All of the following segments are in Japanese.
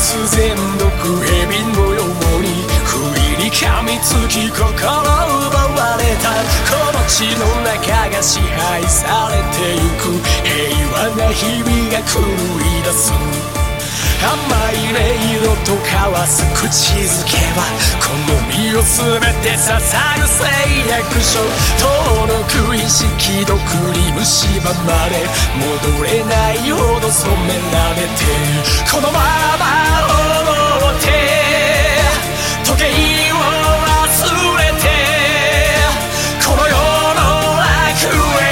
然毒蛇のように不意に噛みつき心奪われた。この血の中が支配されてゆく平和な日々が狂い出す。甘い音色と交わす口づけはこの身を全て捧ぐ誓約書。遠のく意識毒に蝕まれ戻れないほど染められてこのまま踊って時計を忘れてこの世の楽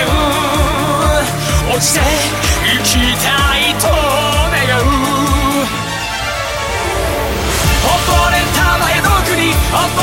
園落ちていきたいと願う。溺れたまえの国